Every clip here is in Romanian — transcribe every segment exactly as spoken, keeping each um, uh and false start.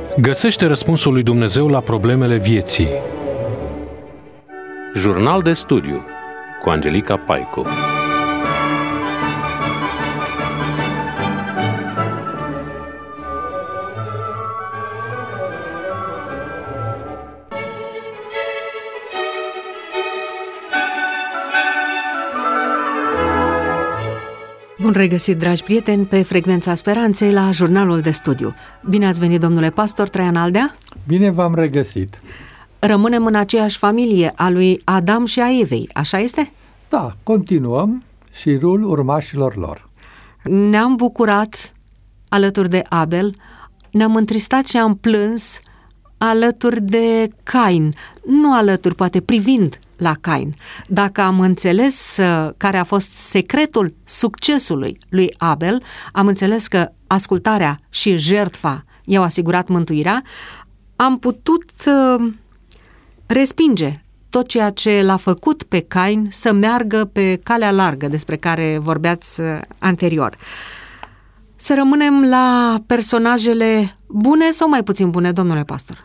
Găsește răspunsul lui Dumnezeu la problemele vieții. Jurnal de studiu cu Angelica Paicu. Bun regăsit, dragi prieteni, pe Frecvența Speranței la Jurnalul de Studiu. Bine ați venit, domnule pastor Traian Aldea. Bine v-am regăsit. Rămânem în aceeași familie a lui Adam și a Evei, așa este? Da, continuăm șirul urmașilor lor. Ne-am bucurat alături de Abel, ne-am întristat și am plâns alături de Cain, nu alături, poate privind la Cain. Dacă am înțeles uh, care a fost secretul succesului lui Abel, am înțeles că ascultarea și jertfa i-au asigurat mântuirea, am putut uh, respinge tot ceea ce l-a făcut pe Cain să meargă pe calea largă despre care vorbeați uh, anterior. Să rămânem la personajele bune sau mai puțin bune, domnule pastor?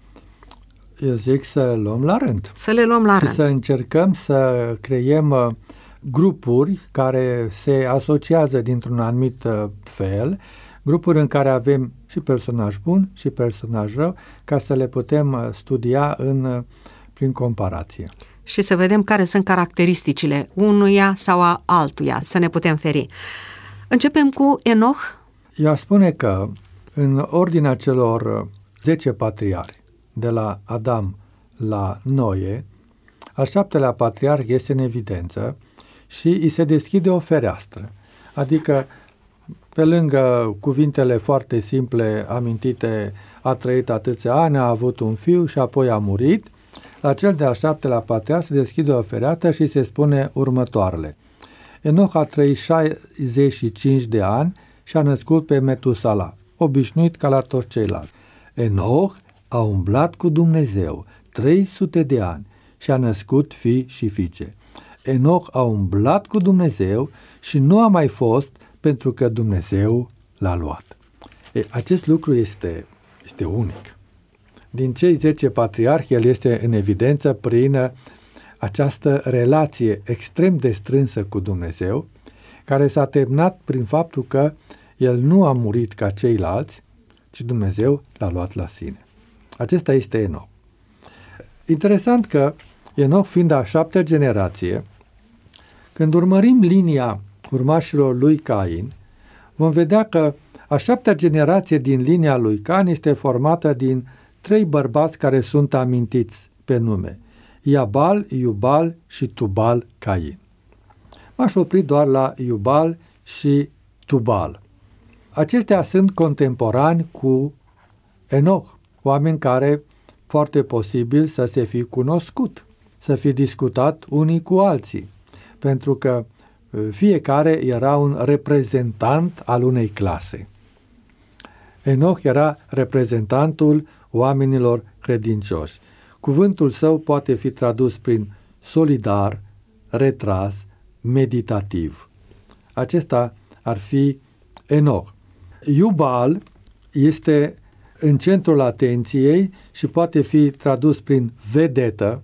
Eu zic să luăm la rând. Să le luăm la și rând. Să încercăm să creiem grupuri care se asociază dintr-un anumit fel, grupuri în care avem și personaj bun și personaj rău, ca să le putem studia în, prin comparație. Și să vedem care sunt caracteristicile unuia sau a altuia, să ne putem feri. Începem cu Enoch. Eu aș spune că în ordinea celor zece patriarhi, de la Adam la Noe, al șaptelea patriarh este în evidență și îi se deschide o fereastră. Adică, pe lângă cuvintele foarte simple amintite, a trăit atâția ani, a avut un fiu și apoi a murit, la cel de-al șaptelea patriarh se deschide o fereastră și se spune următoarele. Enoch a trăit șaizeci și cinci de ani și a născut pe Metusala, obișnuit ca la toți ceilalți. Enoch a umblat cu Dumnezeu trei sute de ani și a născut fii și fiice. Enoch a umblat cu Dumnezeu și nu a mai fost pentru că Dumnezeu l-a luat. E, acest lucru este, este unic. Din cei zece patriarhi, el este în evidență prin această relație extrem de strânsă cu Dumnezeu, care s-a terminat prin faptul că el nu a murit ca ceilalți, ci Dumnezeu l-a luat la sine. Acesta este Enoch. Interesant că Enoch, fiind a șaptea generație, când urmărim linia urmașilor lui Cain, vom vedea că a șaptea generație din linia lui Cain este formată din trei bărbați care sunt amintiți pe nume: Iabal, Iubal și Tubal Cain. M-aș opri doar la Iubal și Tubal. Aceștia sunt contemporani cu Enoch, oameni care foarte posibil să se fi cunoscut, să fi discutat unii cu alții, pentru că fiecare era un reprezentant al unei clase. Enoch era reprezentantul oamenilor credincioși. Cuvântul său poate fi tradus prin solidar, retras, meditativ. Acesta ar fi Enoch. Iubal este în centrul atenției și poate fi tradus prin vedetă,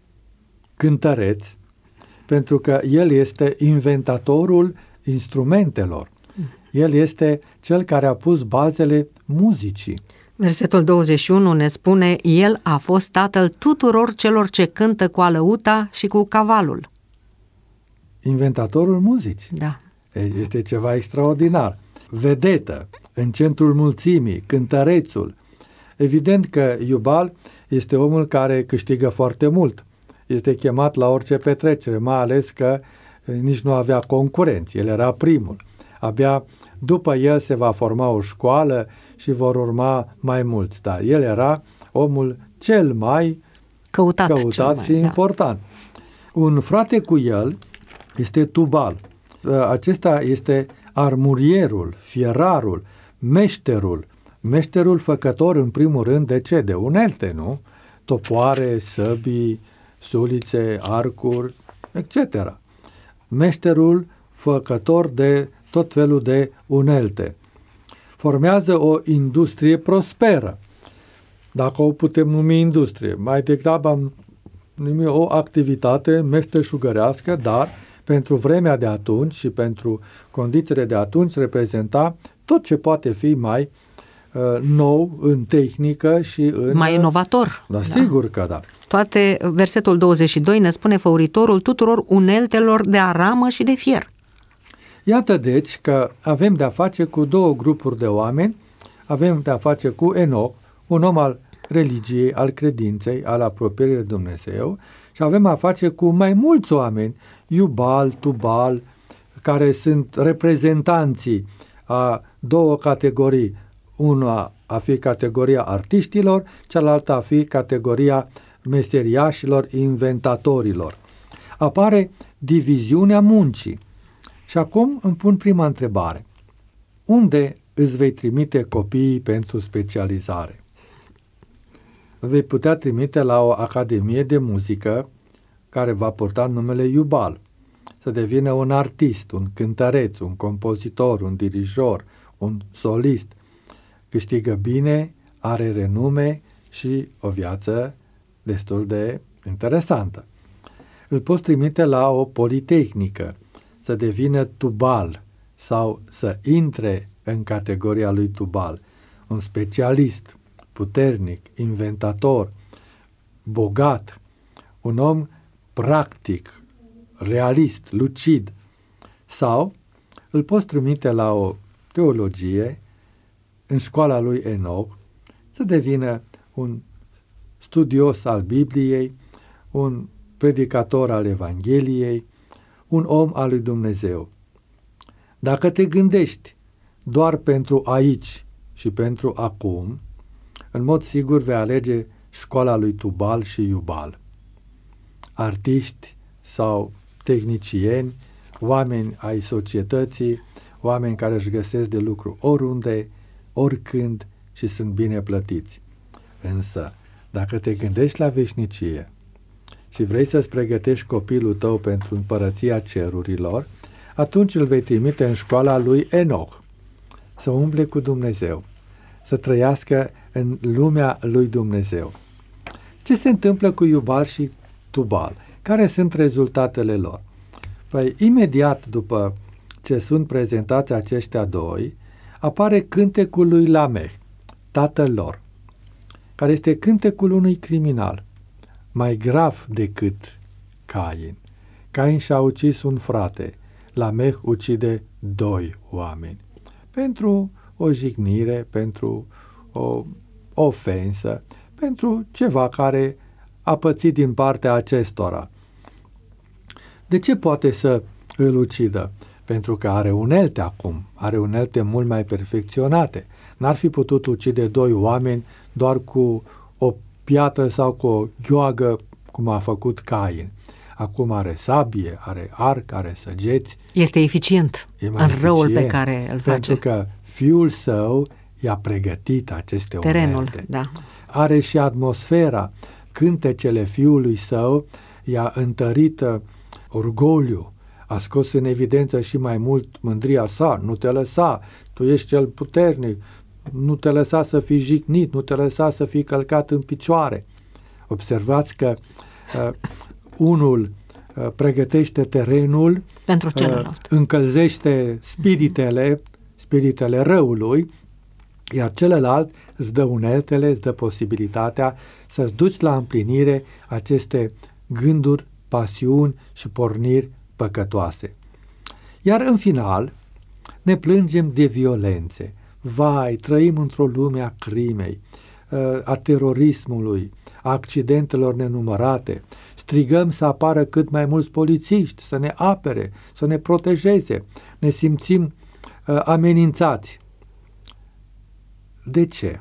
cântăreț, pentru că el este inventatorul instrumentelor. El este cel care a pus bazele muzicii. Versetul douăzeci și unu ne spune: el a fost tatăl tuturor celor ce cântă cu alăuta și cu cavalul. Inventatorul muzicii. Da. Este ceva extraordinar. Vedetă, în centrul mulțimii, cântărețul. Evident că Iubal este omul care câștigă foarte mult. Este chemat la orice petrecere, mai ales că nici nu avea concurenți. El era primul. Abia după el se va forma o școală și vor urma mai mulți. Dar el era omul cel mai căutat, căutat cel mai, și important. Da. Un frate cu el este Tubal. Acesta este armurierul, fierarul, meșterul, meșterul făcător în primul rând de ce? De unelte, nu? Topoare, săbii, sulițe, arcuri, et cetera. Meșterul făcător de tot felul de unelte. Formează o industrie prosperă. dacă o putem numi industrie. Mai degrabă am numit o activitate meșteșugărească, dar pentru vremea de atunci și pentru condițiile de atunci reprezenta tot ce poate fi mai uh, nou în tehnică și în... Mai inovator. Da, sigur că da. Toate, versetul douăzeci și doi ne spune făuritorul tuturor uneltelor de aramă și de fier. Iată deci că avem de-a face cu două grupuri de oameni. Avem de-a face cu Enoch, un om al religiei, al credinței, al apropierii de Dumnezeu, și avem a face cu mai mulți oameni, Iubal, Tubal, care sunt reprezentanții a două categorii, una a fi categoria artiștilor, cealaltă a fi categoria meseriașilor, inventatorilor. Apare diviziunea muncii. Și acum îmi pun prima întrebare. Unde îți vei trimite copiii pentru specializare? Vei putea trimite la o academie de muzică care va purta numele Iubal, să devină un artist, un cântăreț, un compozitor, un dirijor, un solist. Câștigă bine, are renume și o viață destul de interesantă. Îl poți trimite la o politehnică, să devină Tubal sau să intre în categoria lui Tubal, un specialist, puternic, inventator, bogat, un om practic, realist, lucid, sau îl poți trimite la o teologie în școala lui Enoch, să devină un studios al Bibliei, un predicator al Evangheliei, un om al lui Dumnezeu. Dacă te gândești doar pentru aici și pentru acum, în mod sigur vei alege școala lui Tubal și Iubal. Artiști sau tehnicieni, oameni ai societății, oameni care își găsesc de lucru oriunde, oricând și sunt bine plătiți. Însă, dacă te gândești la veșnicie și vrei să-ți pregătești copilul tău pentru împărăția cerurilor, atunci îl vei trimite în școala lui Enoch, să umble cu Dumnezeu, să trăiască în lumea lui Dumnezeu. Ce se întâmplă cu Iubal și Tubal? Care sunt rezultatele lor? Păi, imediat după ce sunt prezentați aceștia doi, apare cântecul lui Lameh, tatăl lor, care este cântecul unui criminal, mai grav decât Cain. Cain și-a ucis un frate, Lameh ucide doi oameni. Pentru o jignire, pentru o ofensă, pentru ceva care a pățit din partea acestora. De ce poate să îl ucidă? Pentru că are unelte acum, are unelte mult mai perfecționate. N-ar fi putut ucide doi oameni doar cu o piatră sau cu o gheoagă, cum a făcut Cain. Acum are sabie, are arc, are săgeți. Este eficient în eficient, răul pe care îl face. Pentru că fiul său i-a pregătit aceste terenul, unelte. Da. Are și atmosfera. Cântecele fiului său i-a întărit orgoliu, a scos în evidență și mai mult mândria sa. Nu te lăsa, tu ești cel puternic, nu te lăsa să fii jignit, nu te lăsa să fii călcat în picioare. Observați că uh, unul uh, pregătește terenul pentru celălalt, uh, încălzește spiritele, spiritele răului, iar celălalt îți dă uneltele, îți dă posibilitatea să-ți duci la împlinire aceste gânduri, pasiuni și porniri păcătoase. Iar în final ne plângem de violențe. Vai, trăim într-o lume a crimei, a terorismului, a accidentelor nenumărate. Strigăm să apară cât mai mulți polițiști, să ne apere, să ne protejeze. Ne simțim amenințați. De ce?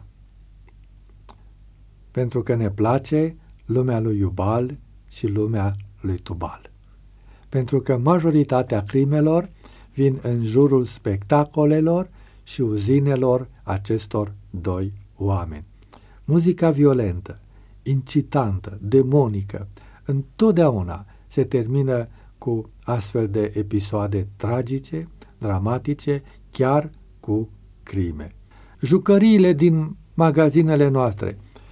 Pentru că ne place lumea lui Iubal și lumea lui Tubal. Pentru că majoritatea crimelor vin în jurul spectacolelor și uzinelor acestor doi oameni. Muzica violentă, incitantă, demonică, întotdeauna se termină cu astfel de episoade tragice, dramatice, chiar cu crime. Jucăriile din magazinele noastre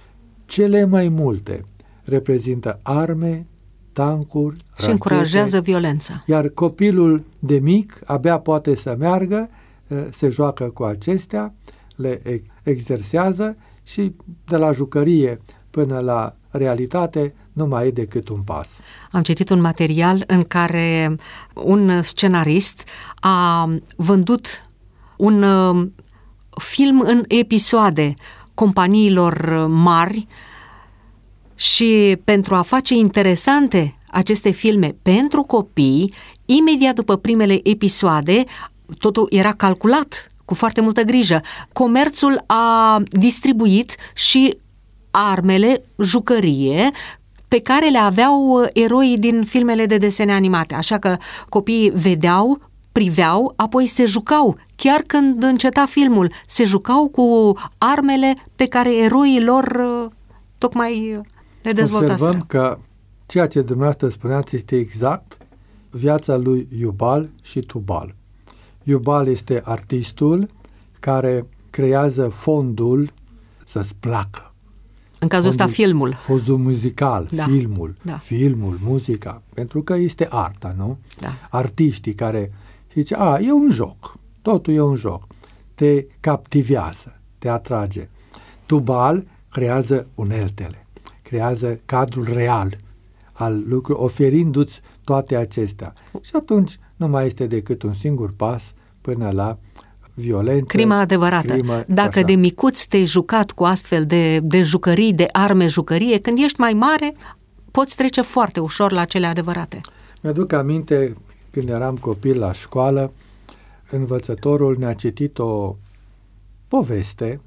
cele mai multe reprezintă arme, tancuri, Și rachete, încurajează violența. iar copilul de mic abia poate să meargă, se joacă cu acestea, le exersează și de la jucărie până la realitate nu mai e decât un pas. Am citit un material în care un scenarist a vândut un film în episoade companiilor mari și pentru a face interesante aceste filme pentru copii, imediat după primele episoade, totul era calculat cu foarte multă grijă. Comerțul a distribuit și armele, jucărie, pe care le aveau eroii din filmele de desene animate. Așa că copiii vedeau, priveau, apoi se jucau. Chiar când înceta filmul, se jucau cu armele pe care eroii lor tocmai le dezvoltaseră. Observăm că ceea ce dumneavoastră spuneați este exact viața lui Jubal și Tubal. Jubal este artistul care creează fondul să-ți placă. În cazul ăsta filmul. Fondul muzical, da. filmul, da. filmul, muzica, pentru că este arta, nu? Da. Artiștii care zice, a, e un joc, totul e un joc, te captivează, te atrage. Tubal creează uneltele, creează cadrul real al lucrurilor, oferindu-ți toate acestea. Și atunci nu mai este decât un singur pas până la violență. Crima adevărată. Crimă, Dacă așa. de micuț te-ai jucat cu astfel de, de jucării, de arme jucărie, când ești mai mare, poți trece foarte ușor la cele adevărate. Mi-aduc aminte, când eram copil la școală, învățătorul ne-a citit o poveste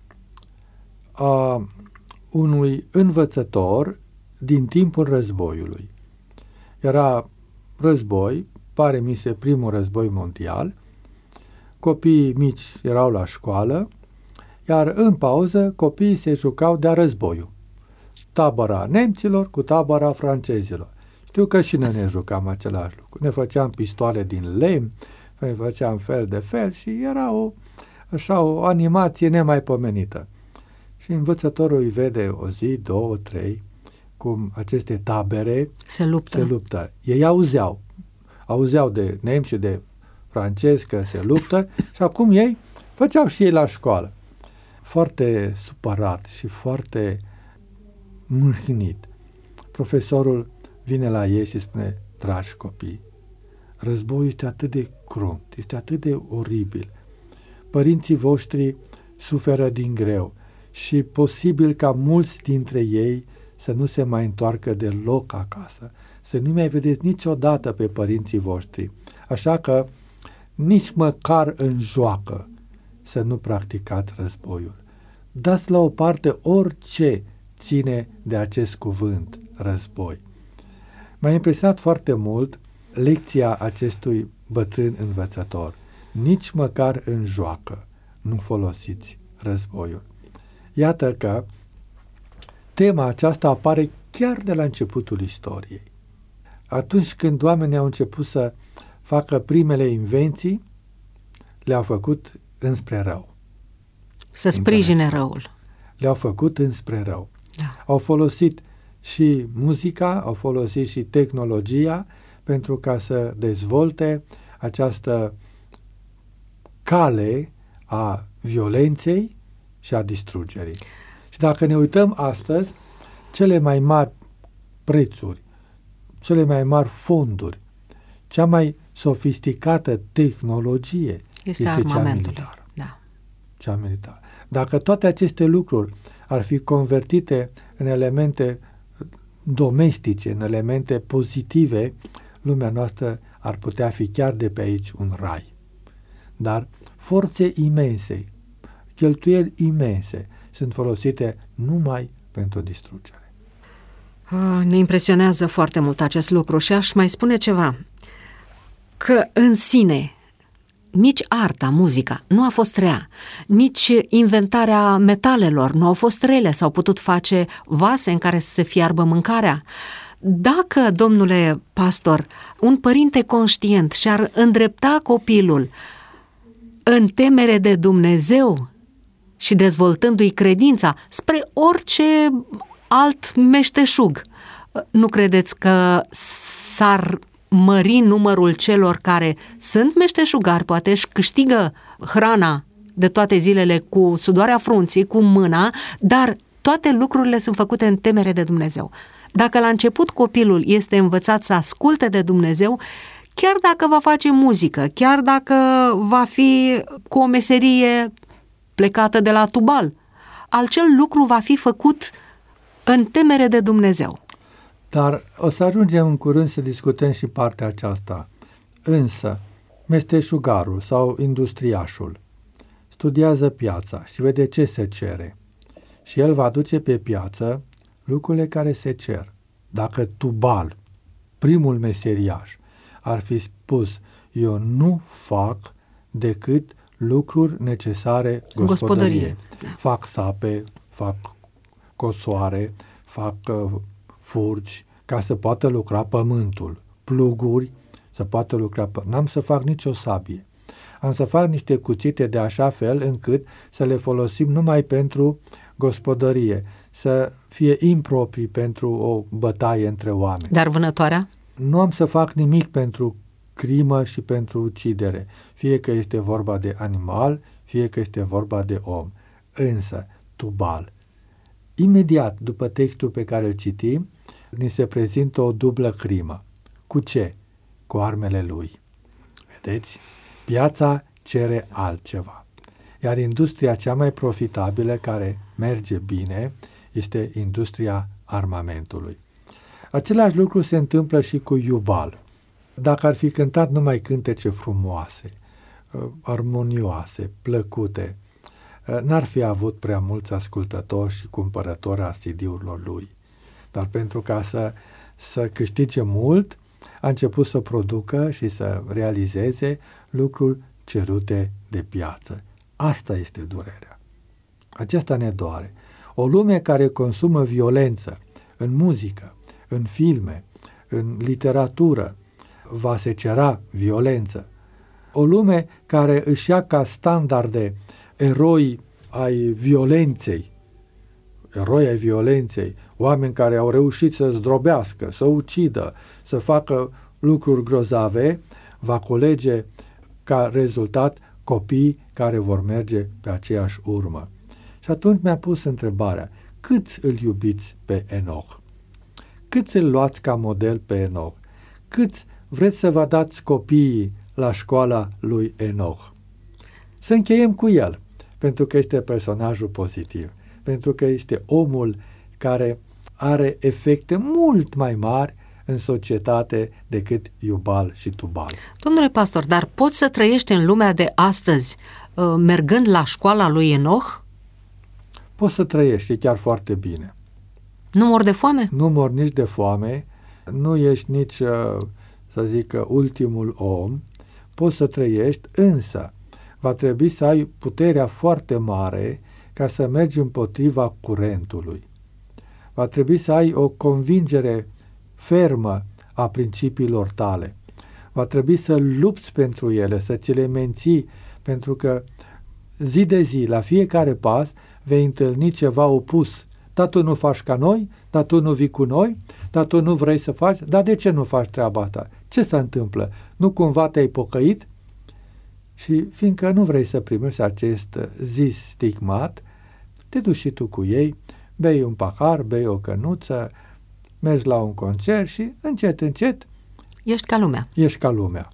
a unui învățător din timpul războiului. Era război, pare mi se primul război mondial, copiii mici erau la școală, iar în pauză copiii se jucau de-a războiul. Tabăra nemților cu tabăra francezilor. Știu că și noi ne jucam același lucru. Ne făceam pistoale din lemn, ne făceam fel de fel și era o, așa, o animație nemaipomenită. Și învățătorul îi vede o zi, două, trei, cum aceste tabere se luptă. se luptă. Ei auzeau. Auzeau de nemți și de francezi că se luptă și acum ei făceau și ei la școală. Foarte supărat și foarte mâhnit. Profesorul vine la ei și spune, dragi copii, războiul este atât de crunt, este atât de oribil. Părinții voștri suferă din greu și posibil ca mulți dintre ei să nu se mai întoarcă deloc acasă, să nu mai vedeți niciodată pe părinții voștri. Așa că nici măcar în joacă să nu practicați războiul. Dați la o parte orice ține de acest cuvânt, război. M-a impresionat foarte mult lecția acestui bătrân învățător. Nici măcar în joacă nu folosiți războiul. Iată că tema aceasta apare chiar de la începutul istoriei. Atunci când oamenii au început să facă primele invenții, le-au făcut înspre rău. Să sprijine răul. Le-au făcut înspre rău. Da. Au folosit și muzica, au folosit și tehnologia pentru ca să dezvolte această cale a violenței și a distrugerii. Și dacă ne uităm astăzi, cele mai mari prețuri, cele mai mari fonduri, cea mai sofisticată tehnologie este, este armamentul. cea militară. Da. Cea militară. Dacă toate aceste lucruri ar fi convertite în elemente domestice, în elemente pozitive, lumea noastră ar putea fi chiar de pe aici un rai. Dar forțe imense, cheltuieli imense sunt folosite numai pentru distrugere. Ne impresionează foarte mult acest lucru și aș mai spune ceva, că în sine nici arta, muzica, nu a fost rea, nici inventarea metalelor nu au fost rele, s-au putut face vase în care să se fiarbă mâncarea. Dacă, domnule pastor, un părinte conștient și-ar îndrepta copilul în temere de Dumnezeu, și dezvoltându-i credința spre orice alt meșteșug. Nu credeți că s-ar mări numărul celor care sunt meșteșugari, poate își câștigă hrana de toate zilele cu sudoarea frunții, cu mâna, dar toate lucrurile sunt făcute în temere de Dumnezeu. Dacă la început copilul este învățat să asculte de Dumnezeu, chiar dacă va face muzică, chiar dacă va fi cu o meserie plecată de la tubal, acel lucru va fi făcut în temere de Dumnezeu. Dar o să ajungem în curând să discutăm și partea aceasta. Însă, meșteșugarul sau industriașul studiază piața și vede ce se cere. Și el va aduce pe piață lucrurile care se cer. Dacă Tubal, primul meseriaș, ar fi spus, eu nu fac decât lucruri necesare gospodăriei. Gospodărie. Fac sape, fac cosoare, fac uh, furci, ca să poată lucra pământul, pluguri, să poată lucra pământul. N-am să fac nicio sabie. Am să fac niște cuțite de așa fel încât să le folosim numai pentru gospodărie, să fie improprii pentru o bătaie între oameni. Dar vânătoarea? Nu am să fac nimic pentru crimă și pentru ucidere, fie că este vorba de animal, fie că este vorba de om. Însă, Tubal, imediat după textul pe care îl citim, ni se prezintă o dublă crimă. Cu ce? Cu armele lui. Vedeți? Piața cere altceva. Iar industria cea mai profitabilă, care merge bine, este industria armamentului. Același lucru se întâmplă și cu Iubal. Dacă ar fi cântat numai cântece frumoase, armonioase, plăcute, n-ar fi avut prea mulți ascultători și cumpărători a C D-urilor lui. Dar pentru ca să, să câștige mult, a început să producă și să realizeze lucruri cerute de piață. Asta este durerea. Aceasta ne doare. O lume care consumă violență în muzică, în filme, în literatură, va secera violență. O lume care își ia ca standarde eroi ai violenței, eroi ai violenței, oameni care au reușit să zdrobească, să ucidă, să facă lucruri grozave, va culege ca rezultat copii care vor merge pe aceeași urmă. Și atunci mi-a pus întrebarea, câți îl iubiți pe Enoch? Câți îl luați ca model pe Enoch? Câți vreți să vă dați copiii la școala lui Enoch? Să încheiem cu el, pentru că este personajul pozitiv, pentru că este omul care are efecte mult mai mari în societate decât Iubal și Tubal. Domnule pastor, dar poți să trăiești în lumea de astăzi uh, mergând la școala lui Enoch? Poți să trăiești, e chiar foarte bine. Nu mor de foame? Nu mor nici de foame, nu ești nici, să zic, ultimul om, poți să trăiești, însă va trebui să ai puterea foarte mare ca să mergi împotriva curentului. Va trebui să ai o convingere fermă a principiilor tale. Va trebui să lupți pentru ele, să ți le menții, pentru că zi de zi, la fiecare pas, vei întâlni ceva opus. Dar tu nu faci ca noi, dar tu nu vii cu noi, dar tu nu vrei să faci, dar de ce nu faci treaba ta? Ce se întâmplă? Nu cumva te-ai pocăit? Și fiindcă nu vrei să primești acest zis stigmat, te duci și tu cu ei, bei un pahar, bei o cănuță, mergi la un concert și încet, încet ești ca lumea. Ești ca lumea.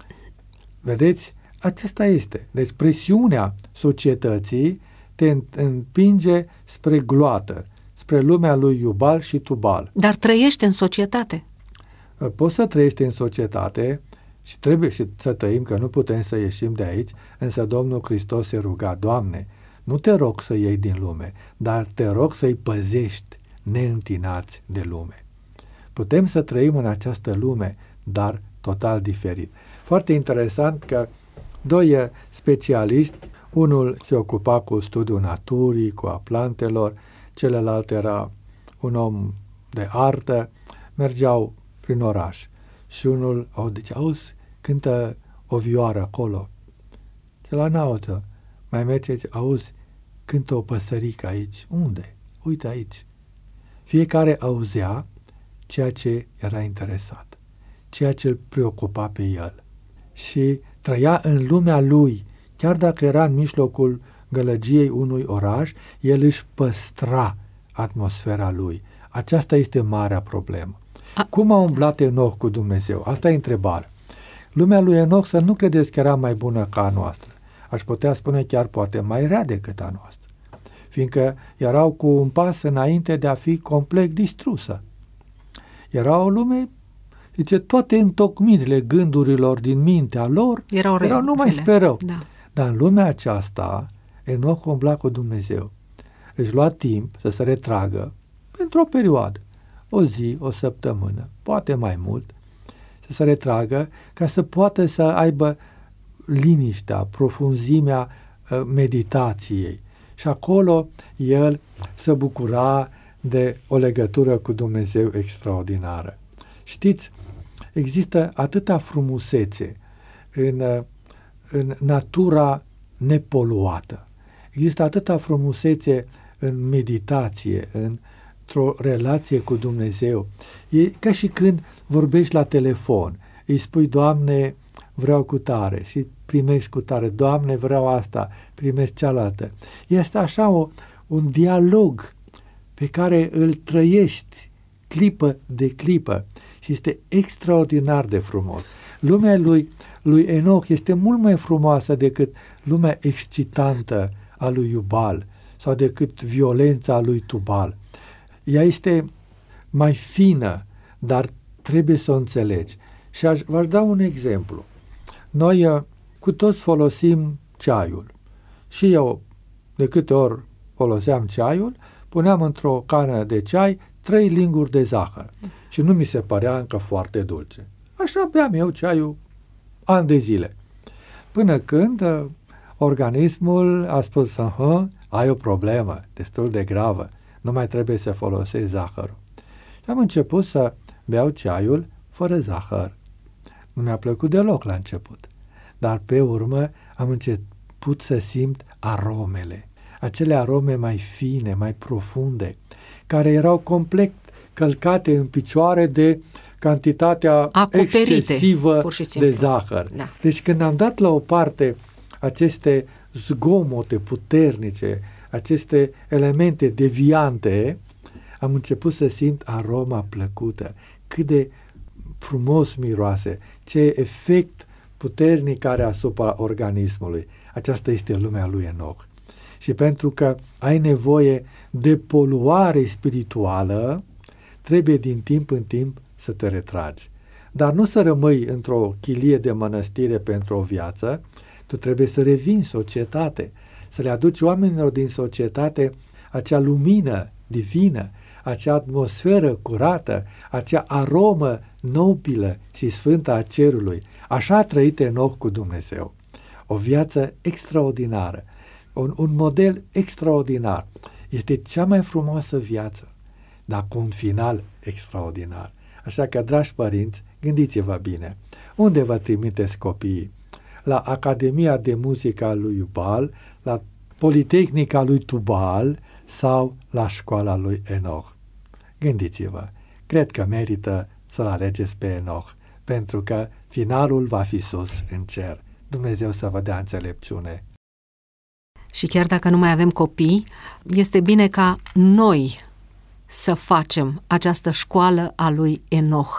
Vedeți? Acesta este. Deci presiunea societății te împinge spre gloată, spre lumea lui Iubal și Tubal. Dar trăiești în societate. Poți să trăiești în societate și trebuie și să trăim, că nu putem să ieșim de aici, însă Domnul Hristos se ruga, Doamne, nu te rog să iei din lume, dar te rog să-i păzești neîntinați de lume. Putem să trăim în această lume, dar total diferit. Foarte interesant că doi specialiști, unul se ocupa cu studiul naturii, cu a plantelor, celălalt era un om de artă, mergeau prin oraș și unul au zis, auzi, cântă o vioară acolo. Și la n-aută, mai merge, auzi, cântă o păsărică aici. Unde? Uite aici. Fiecare auzea ceea ce era interesat, ceea ce îl preocupa pe el și trăia în lumea lui. Chiar dacă era în mijlocul gălăgiei unui oraș, el își păstra atmosfera lui. Aceasta este marea problemă. A... Cum a umblat Enoch cu Dumnezeu? Asta e întrebarea. Lumea lui Enoch, să nu credeți că era mai bună ca a noastră. Aș putea spune chiar poate mai rea decât a noastră, fiindcă erau cu un pas înainte de a fi complet distrusă. Era o lume, zice, toate întocmirile gândurilor din mintea lor erau, erau numai spre rău. Da. Dar în lumea aceasta, Enoch umbla cu Dumnezeu. Își lua timp să se retragă pentru o perioadă, o zi, o săptămână, poate mai mult, să se retragă ca să poată să aibă liniștea, profunzimea uh, meditației. Și acolo el se bucura de o legătură cu Dumnezeu extraordinară. Știți, există atâta frumusețe în, uh, în natura nepoluată. Există atâta frumusețe în meditație, într-o relație cu Dumnezeu. E ca și când vorbești la telefon, îi spui, Doamne, vreau cu tare și primești cu tare, Doamne, vreau asta, primești cealaltă. Este așa o, un dialog pe care îl trăiești clipă de clipă și este extraordinar de frumos. Lumea lui, lui Enoch este mult mai frumoasă decât lumea excitantă a lui Iubal sau decât violența lui Tubal. Ea este mai fină, dar trebuie să o înțelegi. Și aș, v-aș da un exemplu. Noi cu toți folosim ceaiul. Și eu, de câte ori foloseam ceaiul, puneam într-o cană de ceai trei linguri de zahăr. Și nu mi se părea încă foarte dulce. Așa beam eu ceaiul ani de zile. Până când uh, organismul a spus, ai o problemă destul de gravă, nu mai trebuie să folosești zahărul. Și am început să beau ceaiul fără zahăr. Nu mi-a plăcut deloc la început, dar pe urmă am început să simt aromele, acele arome mai fine, mai profunde, care erau complet călcate în picioare de cantitatea acoperite, excesivă de zahăr. Da. Deci când am dat la o parte aceste zgomote puternice, aceste elemente deviante, am început să simt aroma plăcută, cât de frumos miroase, ce efect puternic are asupra organismului. Aceasta este lumea lui Enoch. Și pentru că ai nevoie de poluare spirituală, trebuie din timp în timp să te retragi. Dar nu să rămâi într-o chilie de mănăstire pentru o viață, tu trebuie să revii în societate, să le aduci oamenilor din societate acea lumină divină, acea atmosferă curată, acea aromă nobilă și sfântă a cerului. Așa a trăit Enoch cu Dumnezeu. O viață extraordinară, un, un model extraordinar. Este cea mai frumoasă viață, dar cu un final extraordinar. Așa că, dragi părinți, gândiți-vă bine. Unde vă trimiteți copiii? La Academia de Muzică a lui Iubal, la Politehnica lui Tubal sau la școala lui Enoch? Gândiți-vă, cred că merită să-l alegeți pe Enoch, pentru că finalul va fi sus în cer. Dumnezeu să vă dea înțelepciune. Și chiar dacă nu mai avem copii, este bine ca noi să facem această școală a lui Enoch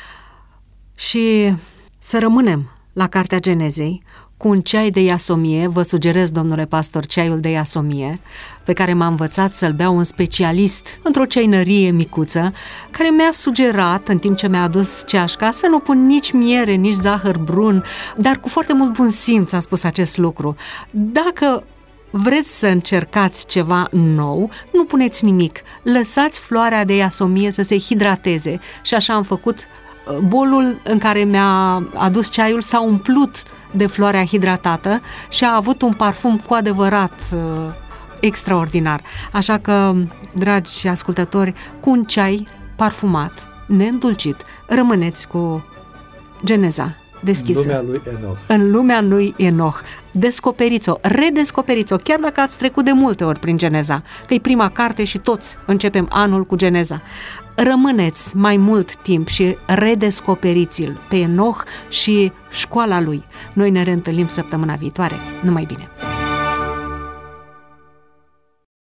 și să rămânem la Cartea Genezei cu un ceai de iasomie. Vă sugerez, domnule pastor, ceaiul de iasomie, pe care m-a învățat să-l bea un specialist într-o ceinărie micuță, care mi-a sugerat, în timp ce mi-a adus ceașca, să nu pun nici miere, nici zahăr brun, dar cu foarte mult bun simț a spus acest lucru. Dacă vreți să încercați ceva nou, nu puneți nimic, lăsați floarea de iasomie să se hidrateze. Și așa am făcut. Bolul în care mi-a adus ceaiul s-a umplut de floarea hidratată și a avut un parfum cu adevărat uh, extraordinar. Așa că, dragi ascultători, cu un ceai parfumat, neîndulcit, rămâneți cu Geneza deschisă. În lumea lui Enoch. În lumea lui Enoch. descoperiți-o, redescoperiți-o, chiar dacă ați trecut de multe ori prin Geneza, că e prima carte și toți începem anul cu Geneza. Rămâneți mai mult timp și redescoperiți-l pe Enoch și școala lui. Noi ne reîntâlnim săptămâna viitoare. Numai bine!